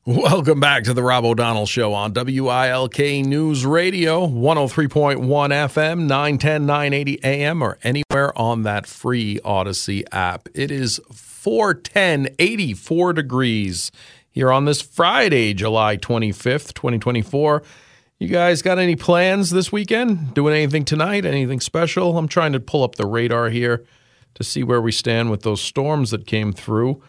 Welcome back to the Rob O'Donnell Show on WILK News Radio, 103.1 FM, 910, 980 AM, or anywhere on that free Odyssey app. It is 4:10, 84 degrees here on this Friday, July 25th, 2024. You guys got any plans this weekend? Doing anything tonight? Anything special? I'm trying to pull up the radar here to see where we stand with those storms that came through.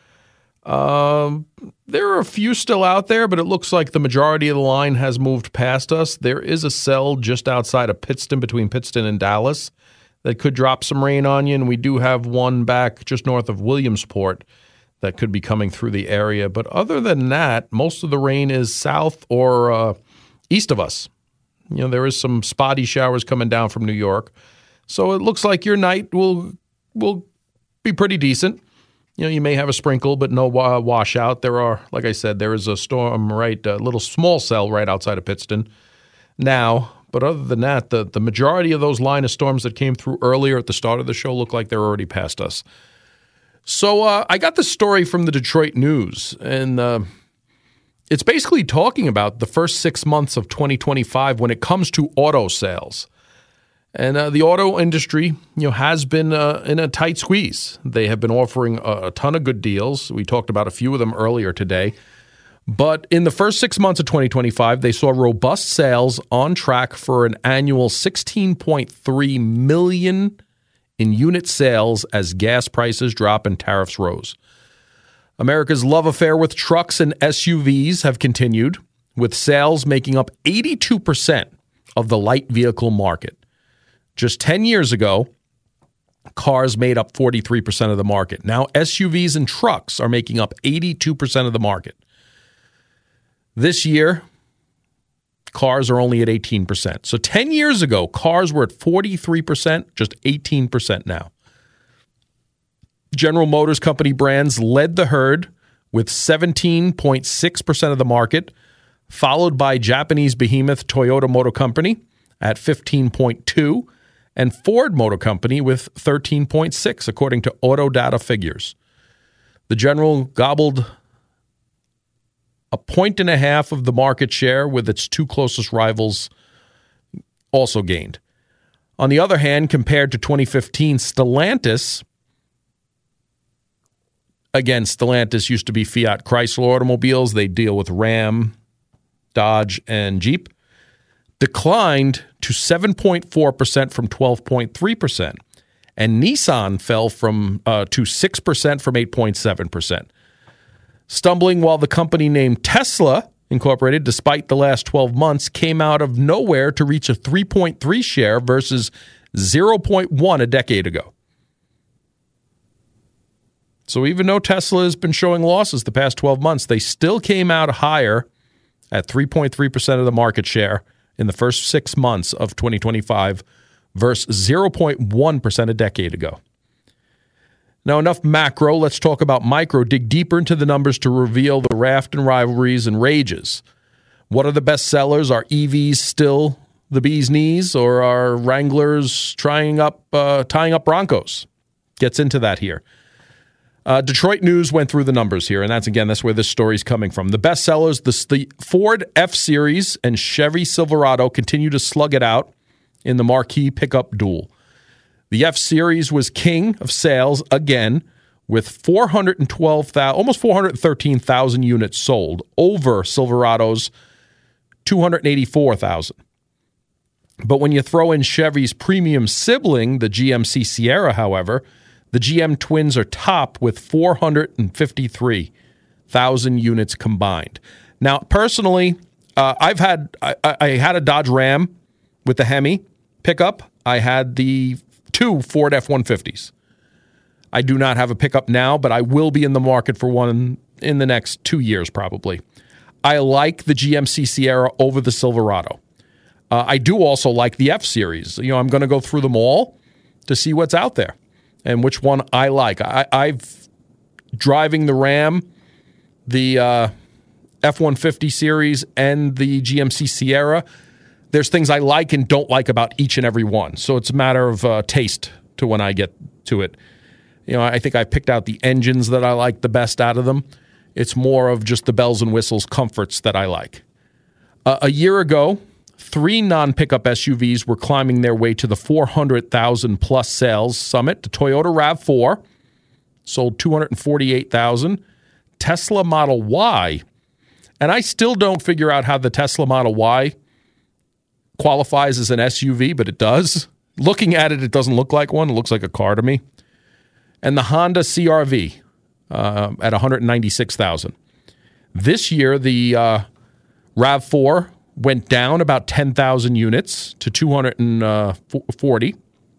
There are a few still out there, but it looks like the majority of the line has moved past us. There is a cell just outside of Pittston, between Pittston and Dallas, that could drop some rain on you, and we do have one back just north of Williamsport that could be coming through the area. But other than that, most of the rain is south or east of us. You know, there is some spotty showers coming down from New York. So it looks like your night will be pretty decent. You know, you may have a sprinkle, but no washout. There are, like I said, there is a storm a little small cell right outside of Pittston now. But other than that, the majority of those line of storms that came through earlier at the start of the show look like they're already past us. So I got this story from the Detroit News, and it's basically talking about the first 6 months of 2025 when it comes to auto sales. And the auto industry, has been in a tight squeeze. They have been offering a ton of good deals. We talked about a few of them earlier today. But in the first 6 months of 2025, they saw robust sales on track for an annual 16.3 million in unit sales as gas prices drop and tariffs rose. America's love affair with trucks and SUVs have continued, with sales making up 82% of the light vehicle market. Just 10 years ago, cars made up 43% of the market. Now SUVs and trucks are making up 82% of the market. This year, cars are only at 18%. So 10 years ago, cars were at 43%, just 18% now. General Motors Company brands led the herd with 17.6% of the market, followed by Japanese behemoth Toyota Motor Company at 15.2%, and Ford Motor Company with 13.6%, according to Auto Data figures. The General gobbled 1.5 points of the market share, with its two closest rivals also gained. On the other hand, compared to 2015, Stellantis, again, Stellantis used to be Fiat Chrysler Automobiles. They deal with Ram, Dodge, and Jeep, declined to 7.4% from 12.3%. And Nissan fell from to 6% from 8.7%. Stumbling while the company named Tesla Incorporated, despite the last 12 months, came out of nowhere to reach a 3.3% share versus 0.1% a decade ago. So even though Tesla has been showing losses the past 12 months, they still came out higher at 3.3% of the market share in the first 6 months of 2025 versus 0.1% a decade ago. Now, enough macro. Let's talk about micro. Dig deeper into the numbers to reveal the raft and rivalries and rages. What are the best sellers? Are EVs still the bee's knees, or are Wranglers tying up Broncos? Gets into that here. Detroit News went through the numbers here, and that's where this story's coming from. The best sellers, the Ford F-Series and Chevy Silverado continue to slug it out in the marquee pickup duel. The F-Series was king of sales again, with almost 413,000 units sold, over Silverado's 284,000. But when you throw in Chevy's premium sibling, the GMC Sierra, however, the GM twins are top with 453,000 units combined. Now, personally, I had a Dodge Ram with the Hemi pickup. I had the two Ford F-150s. I do not have a pickup now, but I will be in the market for one in the next 2 years probably. I like the GMC Sierra over the Silverado. I do also like the F-Series. I'm going to go through them all to see what's out there and which one I like. I've driving the Ram, the F-150 series, and the GMC Sierra. There's things I like and don't like about each and every one. So it's a matter of taste to when I get to it. I think I picked out the engines that I like the best out of them. It's more of just the bells and whistles comforts that I like. A year ago, 3 non-pickup SUVs were climbing their way to the 400,000 plus sales summit. The Toyota RAV4 sold 248,000. Tesla Model Y, and I still don't figure out how the Tesla Model Y qualifies as an SUV, but it does. Looking at it, it doesn't look like one. It looks like a car to me. And the Honda CR-V at 196,000. This year, the RAV4 went down about 10,000 units to 240.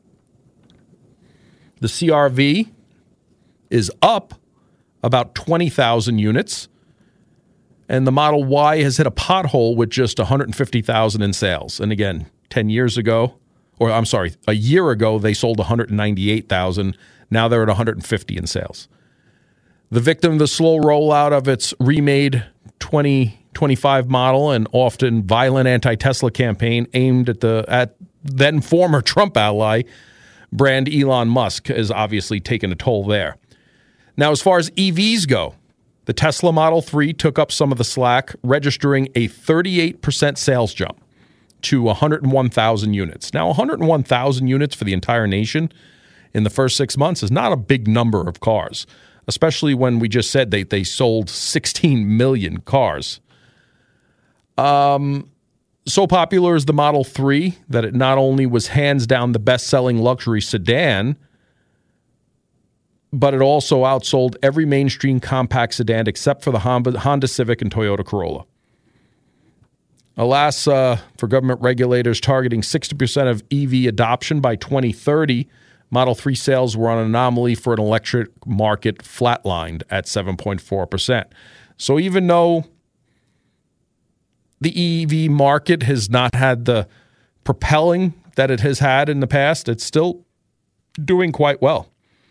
The CR-V is up about 20,000 units. And the Model Y has hit a pothole with just 150,000 in sales. And again, a year ago, they sold 198,000. Now they're at 150 in sales. The victim of the slow rollout of its remade 2025 model and often violent anti-Tesla campaign aimed at then former Trump ally brand Elon Musk has obviously taken a toll there. Now, as far as EVs go, the Tesla Model 3 took up some of the slack, registering a 38% sales jump to 101,000 units. Now, 101,000 units for the entire nation in the first 6 months is not a big number of cars, especially when we just said they sold 16 million cars. So popular is the Model 3 that it not only was hands down the best-selling luxury sedan, but it also outsold every mainstream compact sedan except for the Honda Civic and Toyota Corolla. Alas, for government regulators targeting 60% of EV adoption by 2030, Model 3 sales were on an anomaly for an electric market flatlined at 7.4%. So even though the EV market has not had the propelling that it has had in the past, it's still doing quite well.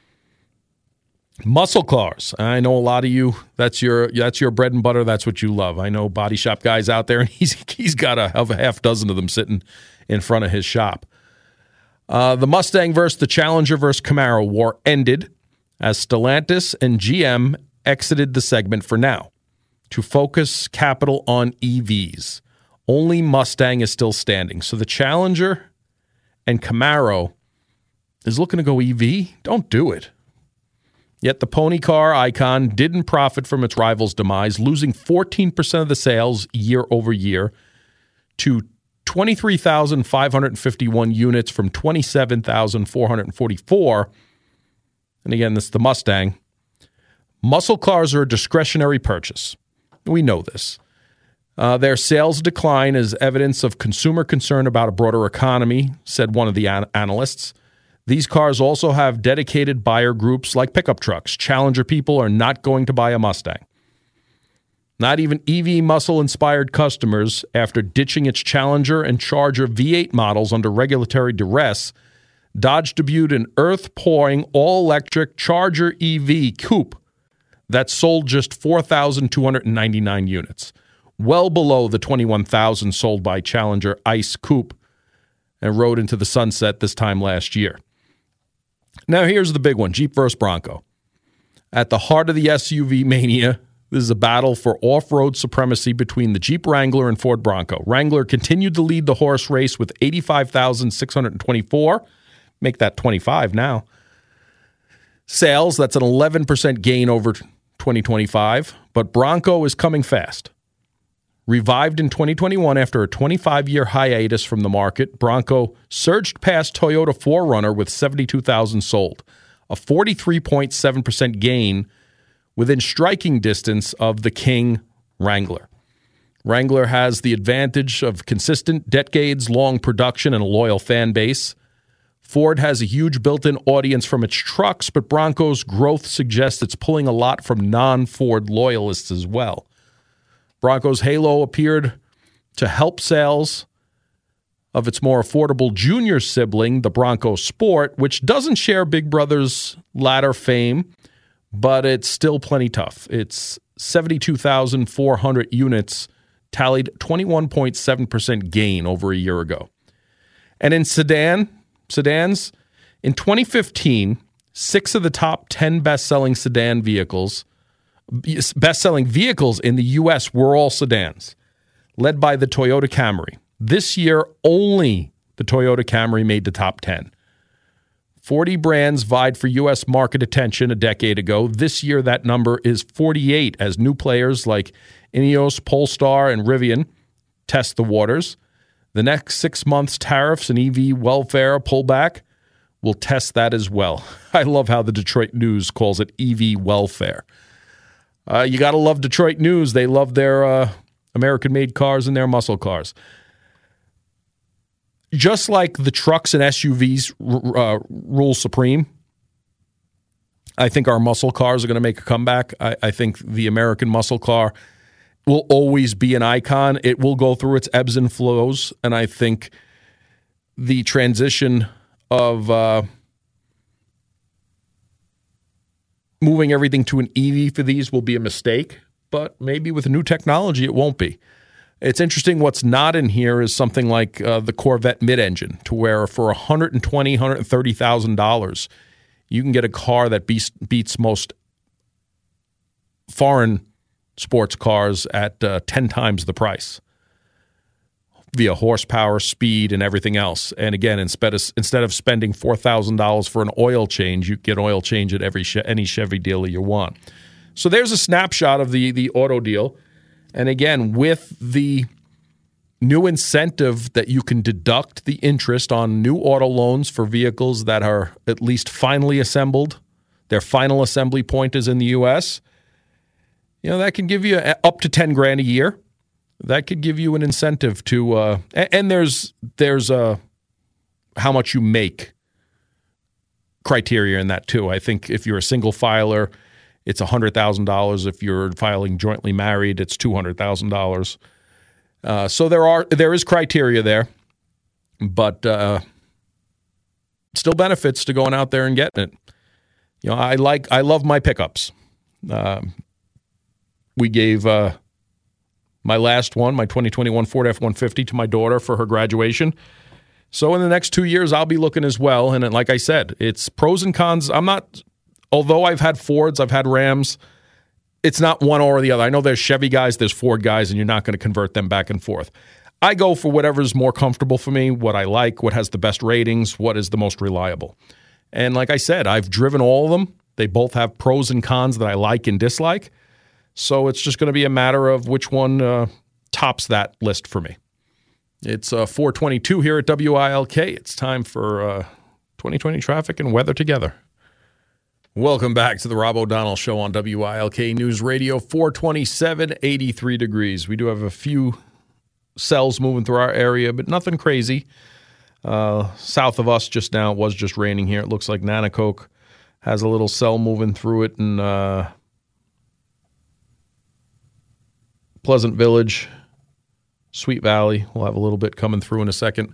Muscle cars. I know a lot of you, that's your bread and butter. That's what you love. I know body shop guys out there, and he's got a half dozen of them sitting in front of his shop. The Mustang versus the Challenger versus Camaro war ended as Stellantis and GM exited the segment for now to focus capital on EVs. Only Mustang is still standing. So the Challenger and Camaro is looking to go EV. Don't do it. Yet the pony car icon didn't profit from its rival's demise, losing 14% of the sales year over year to 23,551 units from 27,444. And again, this is the Mustang. Muscle cars are a discretionary purchase. We know this. Their sales decline is evidence of consumer concern about a broader economy, said one of the analysts. These cars also have dedicated buyer groups like pickup trucks. Challenger people are not going to buy a Mustang. Not even EV muscle-inspired customers, after ditching its Challenger and Charger V8 models under regulatory duress, Dodge debuted an earth-pouring all-electric Charger EV coupe that sold just 4,299 units, well below the 21,000 sold by Challenger ICE coupe, and rode into the sunset this time last year. Now here's the big one, Jeep versus Bronco. At the heart of the SUV mania, this is a battle for off-road supremacy between the Jeep Wrangler and Ford Bronco. Wrangler continued to lead the horse race with 85,624. Make that 25 now. Sales, that's an 11% gain over 2025, but Bronco is coming fast. Revived in 2021 after a 25-year hiatus from the market, Bronco surged past Toyota 4Runner with 72,000 sold, a 43.7% gain within striking distance of the King Wrangler. Wrangler has the advantage of consistent decades-long production and a loyal fan base. Ford has a huge built-in audience from its trucks, but Bronco's growth suggests it's pulling a lot from non-Ford loyalists as well. Bronco's halo appeared to help sales of its more affordable junior sibling, the Bronco Sport, which doesn't share Big Brother's ladder fame, but it's still plenty tough. It's 72,400 units, tallied 21.7% gain over a year ago. And in sedans, in 2015, 6 of the top 10 best-selling sedan vehicles Best-selling vehicles in the U.S. were all sedans, led by the Toyota Camry. This year, only the Toyota Camry made the top 10. 40 brands vied for U.S. market attention a decade ago. This year, that number is 48 as new players like Ineos, Polestar, and Rivian test the waters. The next 6 months, tariffs and EV welfare pullback will test that as well. I love how the Detroit News calls it EV welfare. You got to love Detroit News. They love their American-made cars and their muscle cars. Just like the trucks and SUVs rule supreme, I think our muscle cars are going to make a comeback. I think the American muscle car will always be an icon. It will go through its ebbs and flows, and I think the transition of moving everything to an EV for these will be a mistake, but maybe with new technology it won't be. It's interesting what's not in here is something like the Corvette mid-engine, to where for $120,000, $130,000, you can get a car that beats most foreign sports cars at 10 times the price via horsepower, speed, and everything else. And again, instead of spending $4,000 for an oil change, you get oil change at any Chevy dealer you want. So there's a snapshot of the auto deal. And again, with the new incentive that you can deduct the interest on new auto loans for vehicles that are at least finally assembled, their final assembly point is in the U.S., that can give you up to $10,000 a year. That could give you an incentive to, and there's how much you make criteria in that too. I think if you're a single filer, it's $100,000. If you're filing jointly married, it's $200,000. So there is criteria there, but still benefits to going out there and getting it. I love my pickups. We gave my last one, my 2021 Ford F-150, to my daughter for her graduation. So in the next 2 years, I'll be looking as well. And like I said, it's pros and cons. Although I've had Fords, I've had Rams, it's not one or the other. I know there's Chevy guys, there's Ford guys, and you're not going to convert them back and forth. I go for whatever's more comfortable for me, what I like, what has the best ratings, what is the most reliable. And like I said, I've driven all of them. They both have pros and cons that I like and dislike. So it's just going to be a matter of which one tops that list for me. It's 4:22 here at WILK. It's time for 2020 traffic and weather together. Welcome back to the Rob O'Donnell Show on WILK News Radio. 427, 83 degrees. We do have a few cells moving through our area, but nothing crazy. South of us just now, it was just raining here. It looks like Nanacoke has a little cell moving through it, and Pleasant Village, Sweet Valley, we'll have a little bit coming through in a second.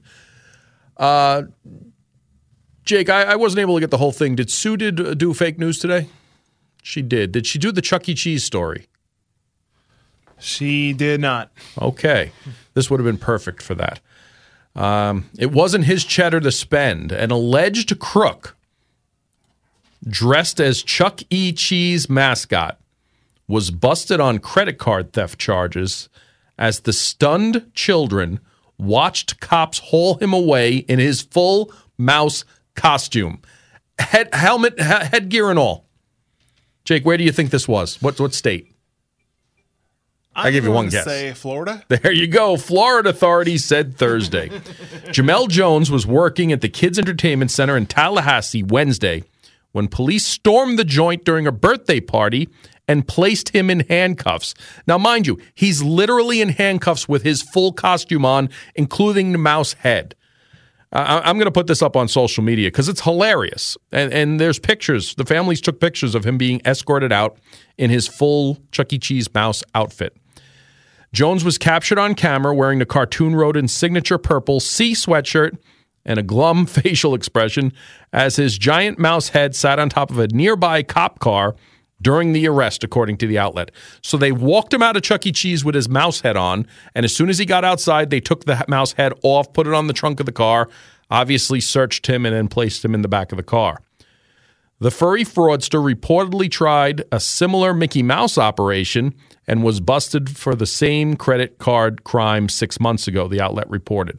Jake, I wasn't able to get the whole thing. Did Sue do fake news today? She did. Did she do the Chuck E. Cheese story? She did not. Okay. This would have been perfect for that. It wasn't his cheddar to spend. An alleged crook dressed as Chuck E. Cheese mascot was busted on credit card theft charges as the stunned children watched cops haul him away in his full mouse costume. Helmet, headgear, and all. Jake, where do you think this was? What state? I give you one guess. Say Florida. There you go. Florida authorities said Thursday. Jamel Jones was working at the Kids Entertainment Center in Tallahassee Wednesday when police stormed the joint during a birthday party and placed him in handcuffs. Now, mind you, he's literally in handcuffs with his full costume on, including the mouse head. I'm going to put this up on social media because it's hilarious. And there's pictures. The families took pictures of him being escorted out in his full Chuck E. Cheese mouse outfit. Jones was captured on camera wearing the cartoon rodent signature purple C sweatshirt and a glum facial expression as his giant mouse head sat on top of a nearby cop car during the arrest, according to the outlet. So they walked him out of Chuck E. Cheese with his mouse head on, and as soon as he got outside, they took the mouse head off, put it on the trunk of the car, obviously searched him, and then placed him in the back of the car. The furry fraudster reportedly tried a similar Mickey Mouse operation and was busted for the same credit card crime 6 months ago, the outlet reported.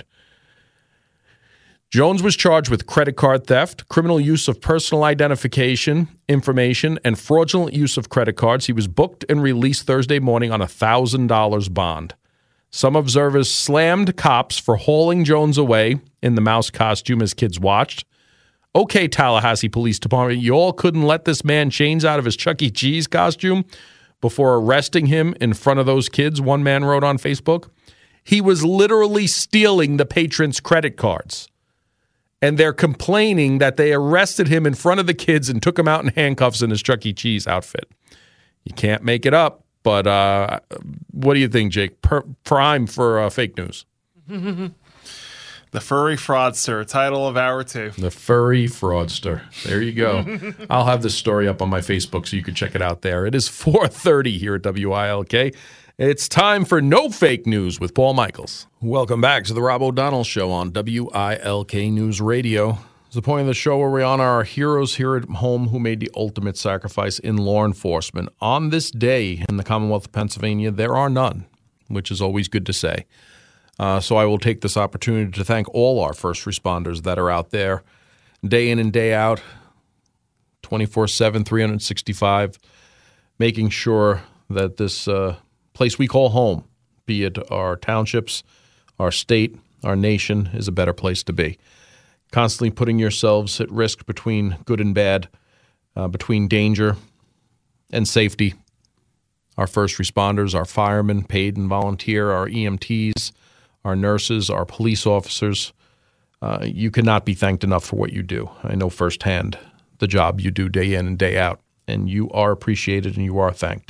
Jones was charged with credit card theft, criminal use of personal identification information, and fraudulent use of credit cards. He was booked and released Thursday morning on a $1,000 bond. Some observers slammed cops for hauling Jones away in the mouse costume as kids watched. Okay, Tallahassee Police Department, you all couldn't let this man change out of his Chuck E. Cheese costume before arresting him in front of those kids, one man wrote on Facebook. He was literally stealing the patrons' credit cards. And they're complaining that they arrested him in front of the kids and took him out in handcuffs in his Chuck E. Cheese outfit. You can't make it up, but what do you think, Jake? Prime for fake news. The Furry Fraudster, title of hour 2. The Furry Fraudster. There you go. I'll have this story up on my Facebook so you can check it out there. It is 4:30 here at WILK. It's time for No Fake News with Paul Michaels. Welcome back to the Rob O'Donnell Show on WILK News Radio. It's the point of the show where we honor our heroes here at home who made the ultimate sacrifice in law enforcement. On this day in the Commonwealth of Pennsylvania, there are none, which is always good to say. So I will take this opportunity to thank all our first responders that are out there day in and day out, 24/7, 365, making sure that this place we call home, be it our townships, our state, our nation, is a better place to be. Constantly putting yourselves at risk between good and bad, between danger and safety. Our first responders, our firemen, paid and volunteer, our EMTs, our nurses, our police officers, you cannot be thanked enough for what you do. I know firsthand the job you do day in and day out, and you are appreciated and you are thanked.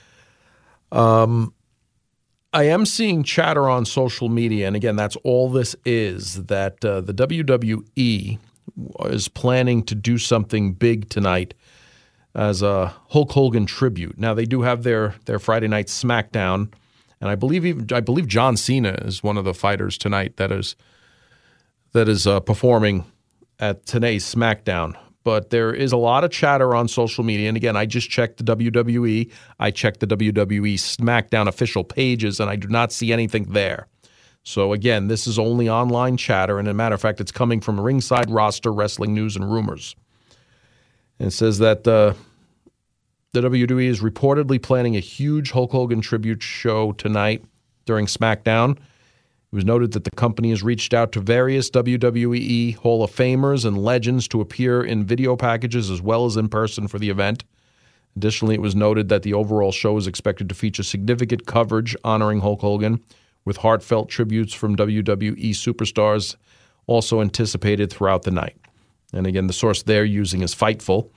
I am seeing chatter on social media, and again, that's all this is, that the WWE is planning to do something big tonight as a Hulk Hogan tribute. Now, they do have their Friday night SmackDown, and I believe John Cena is one of the fighters tonight that is performing at today's SmackDown. But there is a lot of chatter on social media. And again, I just checked the WWE. I checked the WWE SmackDown official pages, and I do not see anything there. So again, this is only online chatter. And as a matter of fact, it's coming from Ringside Roster Wrestling News and Rumors. And it says that the WWE is reportedly planning a huge Hulk Hogan tribute show tonight during SmackDown. It was noted that the company has reached out to various WWE Hall of Famers and legends to appear in video packages as well as in person for the event. Additionally, it was noted that the overall show is expected to feature significant coverage honoring Hulk Hogan, with heartfelt tributes from WWE superstars also anticipated throughout the night. And again, the source they're using is Fightful.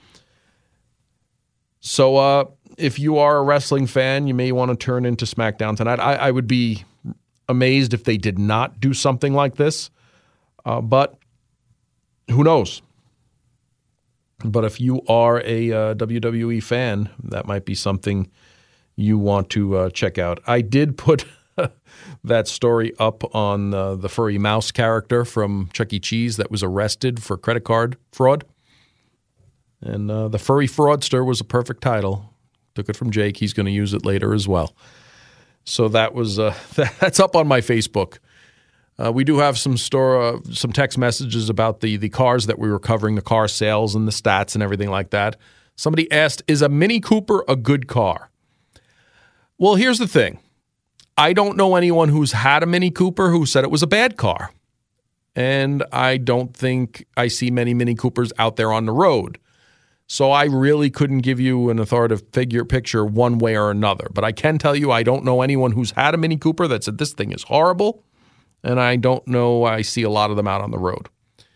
So if you are a wrestling fan, you may want to turn into SmackDown tonight. I would be amazed if they did not do something like this, but who knows? But if you are a WWE fan, that might be something you want to check out. I did put that story up on the furry mouse character from Chuck E. Cheese that was arrested for credit card fraud. And the Furry Fraudster was a perfect title. Took it from Jake. He's going to use it later as well. So that was that's up on my Facebook. We do have some text messages about the cars that we were covering, the car sales and the stats and everything like that. Somebody asked, is a Mini Cooper a good car? Well, here's the thing. I don't know anyone who's had a Mini Cooper who said it was a bad car. And I don't think I see many Mini Coopers out there on the road. So I really couldn't give you an authoritative picture one way or another. But I can tell you I don't know anyone who's had a Mini Cooper that said this thing is horrible. And I don't know, I see a lot of them out on the road.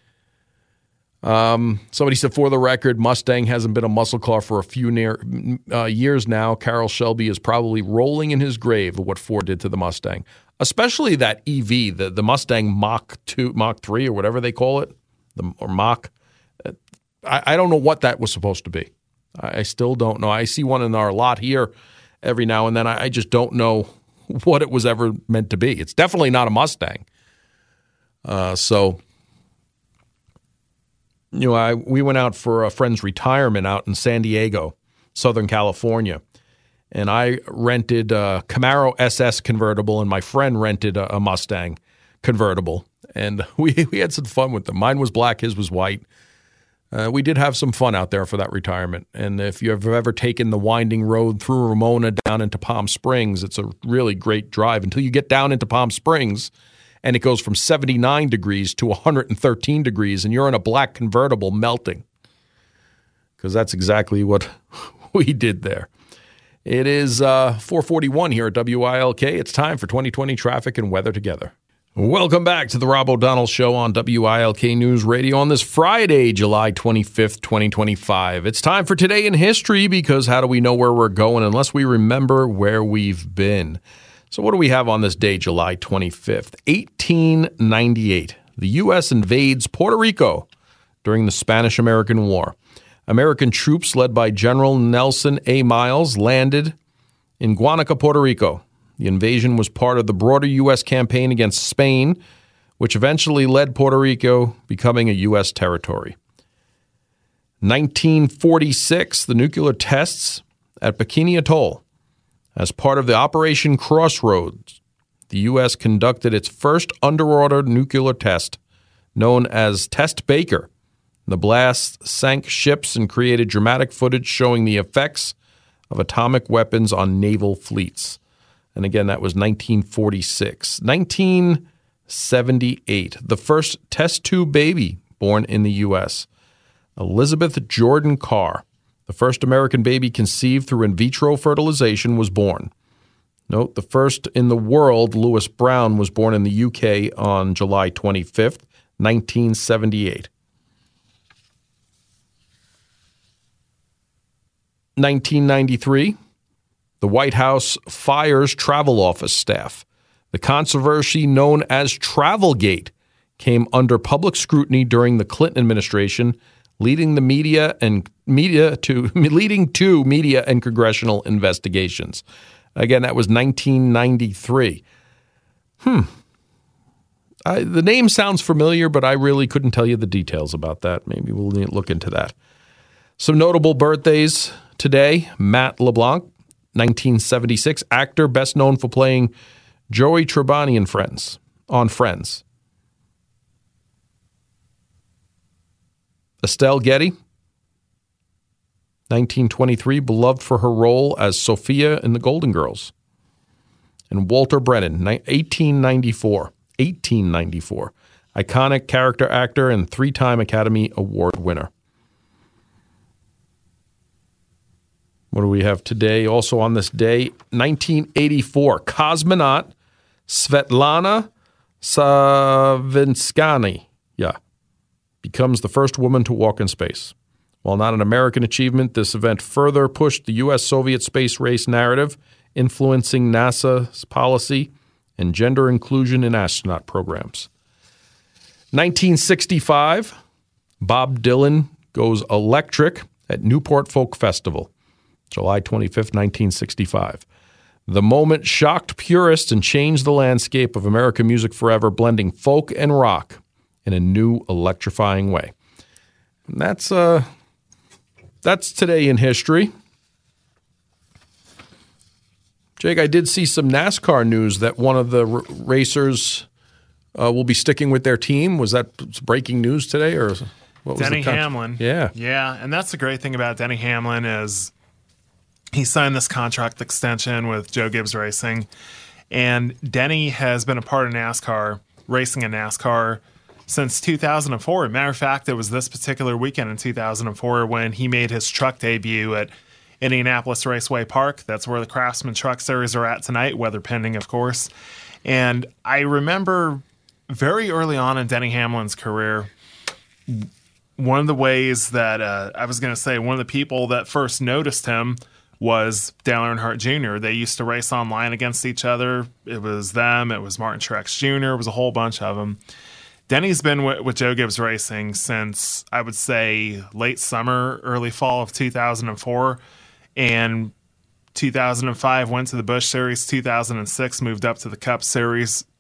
Somebody said, for the record, Mustang hasn't been a muscle car for a few years now. Carroll Shelby is probably rolling in his grave of what Ford did to the Mustang. Especially that EV, the Mustang Mach 2, Mach 3 or whatever they call it, or Mach. I don't know what that was supposed to be. I still don't know. I see one in our lot here every now and then. I just don't know what it was ever meant to be. It's definitely not a Mustang. So we went out for a friend's retirement out in San Diego, Southern California, and I rented a Camaro SS convertible, and my friend rented a Mustang convertible, and we had some fun with them. Mine was black, his was white. We did have some fun out there for that retirement, and if you've ever taken the winding road through Ramona down into Palm Springs, it's a really great drive until you get down into Palm Springs, and it goes from 79 degrees to 113 degrees, and you're in a black convertible melting, because that's exactly what we did there. It is 4:41 here at WILK. It's time for 2020 traffic and weather together. Welcome back to the Rob O'Donnell Show on WILK News Radio on this Friday, July 25th, 2025. It's time for Today in History, because how do we know where we're going unless we remember where we've been? So what do we have on this day, July 25th? 1898. The U.S. invades Puerto Rico during the Spanish-American War. American troops led by General Nelson A. Miles landed in Guanica, Puerto Rico. The invasion was part of the broader U.S. campaign against Spain, which eventually led Puerto Rico becoming a U.S. territory. 1946, the nuclear tests at Bikini Atoll. As part of the Operation Crossroads, the U.S. conducted its first underwater nuclear test, known as Test Baker. The blast sank ships and created dramatic footage showing the effects of atomic weapons on naval fleets. And again, that was 1946. 1978, the first test tube baby born in the U.S. Elizabeth Jordan Carr, the first American baby conceived through in vitro fertilization, was born. Note, the first in the world, Lewis Brown, was born in the UK on July 25th, 1978. 1993, the White House fires travel office staff. The controversy known as Travelgate came under public scrutiny during the Clinton administration, leading to media and congressional investigations. Again, that was 1993. The name sounds familiar, but I really couldn't tell you the details about that. Maybe we'll look into that. Some notable birthdays today. Matt LeBlanc, 1976, actor best known for playing Joey Tribbiani on Friends. Estelle Getty, 1923, beloved for her role as Sophia in The Golden Girls. And Walter Brennan, 1894, iconic character actor and three-time Academy Award winner. What do we have today? Also on this day, 1984, cosmonaut Svetlana Savinskaya becomes the first woman to walk in space. While not an American achievement, this event further pushed the U.S.-Soviet space race narrative, influencing NASA's policy and gender inclusion in astronaut programs. 1965, Bob Dylan goes electric at Newport Folk Festival. July 25th, 1965. The moment shocked purists and changed the landscape of American music forever, blending folk and rock in a new electrifying way. And that's today in history. Jake, I did see some NASCAR news that one of the racers will be sticking with their team. Was that breaking news today, or what was Denny Hamlin? Yeah, and that's the great thing about Denny Hamlin is he signed this contract extension with Joe Gibbs Racing, and Denny has been a part of NASCAR, racing in NASCAR, since 2004. As a matter of fact, it was this particular weekend in 2004 when he made his truck debut at Indianapolis Raceway Park. That's where the Craftsman Truck Series are at tonight, weather pending, of course. And I remember very early on in Denny Hamlin's career, one of the ways that one of the people that first noticed him was Dale Earnhardt Jr. They used to race online against each other. It was them. It was Martin Truex Jr. It was a whole bunch of them. Denny's been with Joe Gibbs Racing since, I would say, late summer, early fall of 2004. And 2005 went to the Busch Series. 2006 moved up to the Cup Series.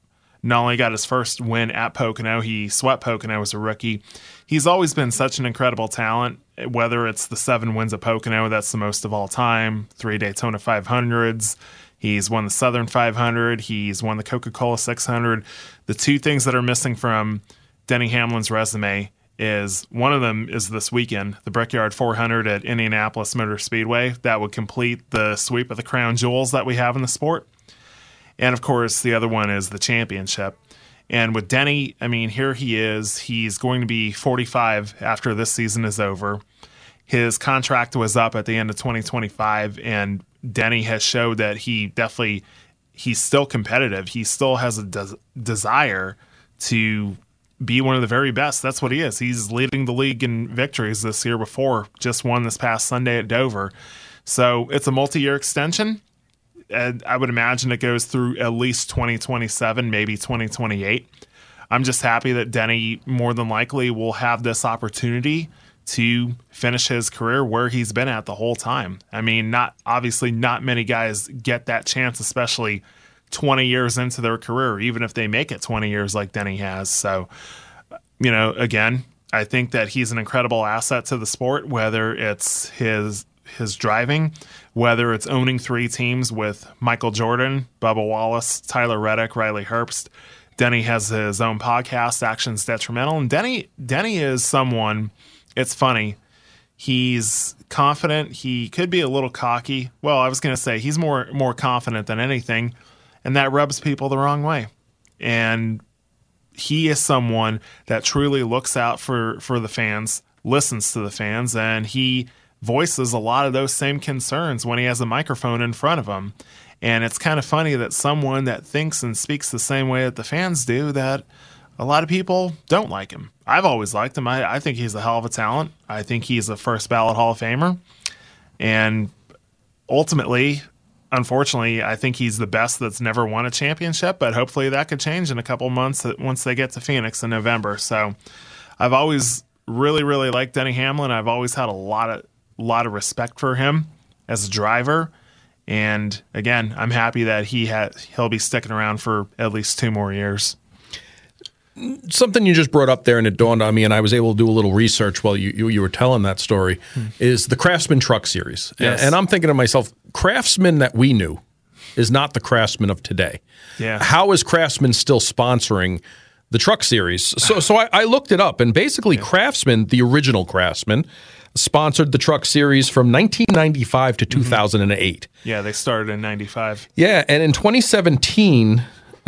not only got his first win at Pocono, he swept Pocono as a rookie. He's always been such an incredible talent, whether it's the 7 wins at Pocono, that's the most of all time, 3 Daytona 500s. He's won the Southern 500. He's won the Coca-Cola 600. The 2 things that are missing from Denny Hamlin's resume is one of them is this weekend, the Brickyard 400 at Indianapolis Motor Speedway. That would complete the sweep of the crown jewels that we have in the sport. And, of course, the other one is the championship. And with Denny, I mean, here he is. He's going to be 45 after this season is over. His contract was up at the end of 2025, and Denny has showed that he's still competitive. He still has a desire to be one of the very best. That's what he is. He's leading the league in victories this year before, just won this past Sunday at Dover. So it's a multi-year extension. And I would imagine it goes through at least 2027, maybe 2028. I'm just happy that Denny more than likely will have this opportunity to finish his career where he's been at the whole time. I mean, not many guys get that chance, especially 20 years into their career, even if they make it 20 years like Denny has. So, again, I think that he's an incredible asset to the sport, whether it's his driving, whether it's owning 3 teams with Michael Jordan, Bubba Wallace, Tyler Reddick, Riley Herbst. Denny has his own podcast, Actions Detrimental. And Denny is someone, it's funny, he's confident. He could be a little cocky. Well, I was going to say he's more confident than anything, and that rubs people the wrong way. And he is someone that truly looks out for the fans, listens to the fans, and he voices a lot of those same concerns when he has a microphone in front of him. And it's kind of funny that someone that thinks and speaks the same way that the fans do, that a lot of people don't like him. I've always liked him. I think he's a hell of a talent. I think he's a first ballot Hall of Famer. And ultimately, unfortunately, I think he's the best that's never won a championship, but hopefully that could change in a couple months once they get to Phoenix in November. So I've always really, really liked Denny Hamlin. I've always had a lot of respect for him as a driver. And again, I'm happy that he'll be sticking around for at least 2 more years. Something you just brought up there, and it dawned on me, and I was able to do a little research while you were telling that story, is the Craftsman Truck Series. Yes. And I'm thinking to myself, Craftsman that we knew is not the Craftsman of today. Yeah. How is Craftsman still sponsoring the Truck Series? So I looked it up, and basically Craftsman, the original Craftsman, sponsored the Truck Series from 1995 to 2008. Yeah, they started in 95. Yeah, and in 2017,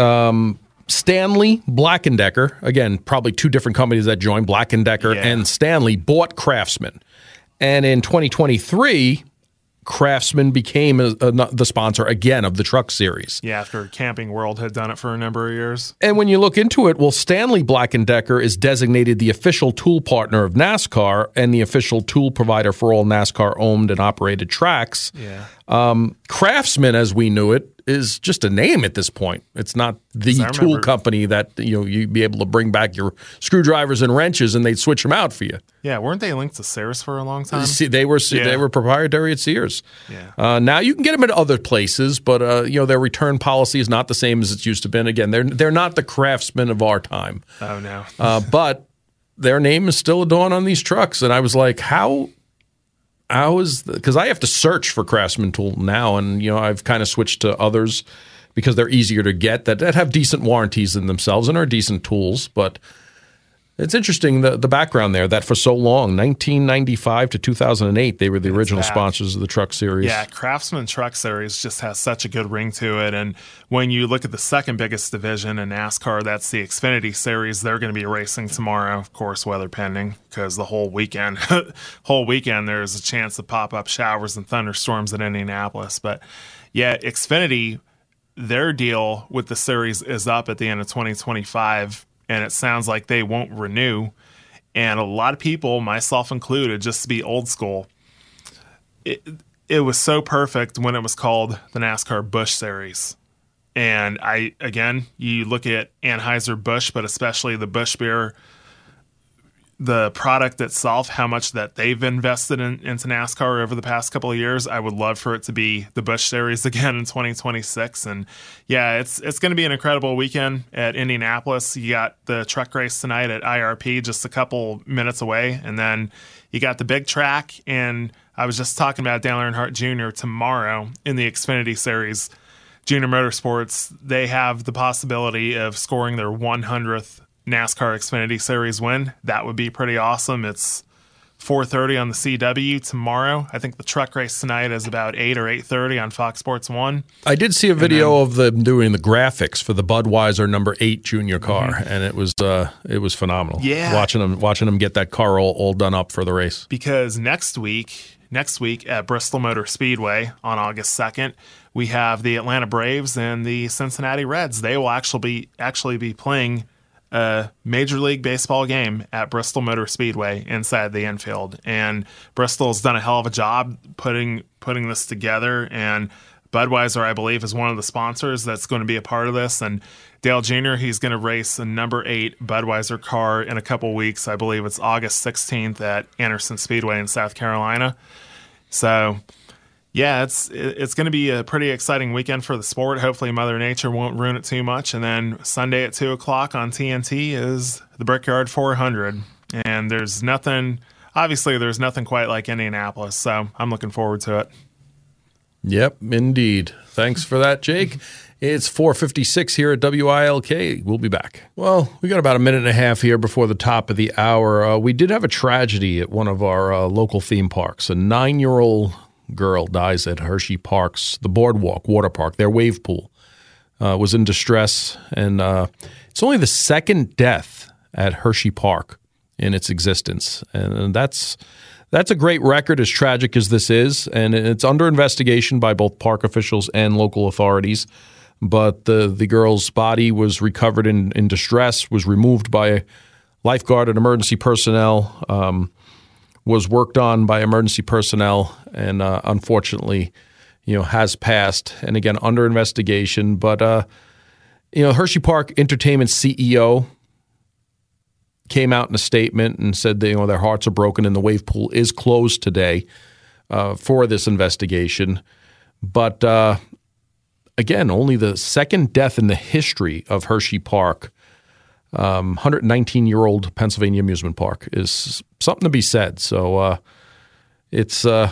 Stanley, Black & Decker, again, probably 2 different companies that joined, Black & Decker and Stanley, bought Craftsman. And in 2023, Craftsman became the sponsor again of the Truck Series. Yeah, after Camping World had done it for a number of years. And when you look into it, well, Stanley Black & Decker is designated the official tool partner of NASCAR and the official tool provider for all NASCAR-owned and operated tracks. Yeah. Craftsman, as we knew it, is just a name at this point. It's not the tool company that you'd be able to bring back your screwdrivers and wrenches and they'd switch them out for you. Yeah, weren't they linked to Sears for a long time? They were proprietary at Sears. Yeah. Now you can get them at other places, but their return policy is not the same as it's used to been. Again, they're not the Craftsman of our time. Oh no. But their name is still a dawn on these trucks, and I was like, how is because I have to search for Craftsman tool now, and I've kind of switched to others because they're easier to get that have decent warranties in themselves and are decent tools. But it's interesting the background there that for so long, 1995 to 2008, they were the original sponsors of the Truck Series. Yeah, Craftsman Truck Series just has such a good ring to it. And when you look at the second biggest division in NASCAR, that's the Xfinity Series. They're going to be racing tomorrow, of course, weather pending, because the whole weekend there's a chance to pop up showers and thunderstorms in Indianapolis. But yeah, Xfinity, their deal with the series is up at the end of 2025. And it sounds like they won't renew. And a lot of people, myself included, just to be old school, it was so perfect when it was called the NASCAR Busch Series. And you look at Anheuser-Busch, but especially the Busch Beer, the product itself, how much that they've invested into NASCAR over the past couple of years. I would love for it to be the Busch Series again in 2026. And yeah, it's going to be an incredible weekend at Indianapolis. You got the truck race tonight at IRP, just a couple minutes away. And then you got the big track. And I was just talking about Dale Earnhardt Jr. tomorrow in the Xfinity Series. Junior Motorsports, they have the possibility of scoring their 100th NASCAR Xfinity Series win. That would be pretty awesome. It's 4:30 on the CW tomorrow. I think the truck race tonight is about 8 or 8:30 on Fox Sports 1. I did see a video of them doing the graphics for the Budweiser number 8 junior car, and it was phenomenal. Yeah, watching them get that car all done up for the race. Because next week at Bristol Motor Speedway on August 2nd, we have the Atlanta Braves and the Cincinnati Reds. They will actually be playing a Major League Baseball game at Bristol Motor Speedway inside the infield. And Bristol's done a hell of a job putting this together. And Budweiser, I believe, is one of the sponsors that's going to be a part of this. And Dale Jr., he's going to race a number 8 Budweiser car in a couple weeks. I believe it's August 16th at Anderson Speedway in South Carolina. So yeah, it's going to be a pretty exciting weekend for the sport. Hopefully Mother Nature won't ruin it too much. And then Sunday at 2 o'clock on TNT is the Brickyard 400. And there's nothing quite like Indianapolis. So I'm looking forward to it. Yep, indeed. Thanks for that, Jake. It's 4:56 here at WILK. We'll be back. Well, we got about a minute and a half here before the top of the hour. We did have a tragedy at one of our local theme parks. A 9-year-old girl dies at Hershey Park's, the Boardwalk Water Park, their wave pool. Was in distress, and it's only the second death at Hershey Park in its existence. And that's a great record, as tragic as this is, and it's under investigation by both park officials and local authorities. But the girl's body was recovered in distress, was removed by lifeguard and emergency personnel, was worked on by emergency personnel, and unfortunately, has passed. And again, under investigation. But Hershey Park Entertainment CEO came out in a statement and said that, their hearts are broken and the wave pool is closed today for this investigation. But again, only the second death in the history of Hershey Park, 119-year-old Pennsylvania amusement park, is something to be said. So it's a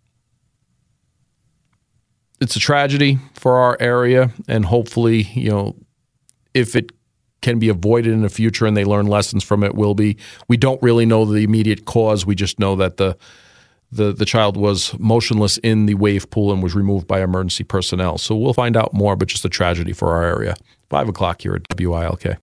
tragedy for our area, and hopefully, if it can be avoided in the future and they learn lessons from it, will be. We don't really know the immediate cause. We just know that the child was motionless in the wave pool and was removed by emergency personnel. So we'll find out more, but just a tragedy for our area. 5 o'clock here at WILK.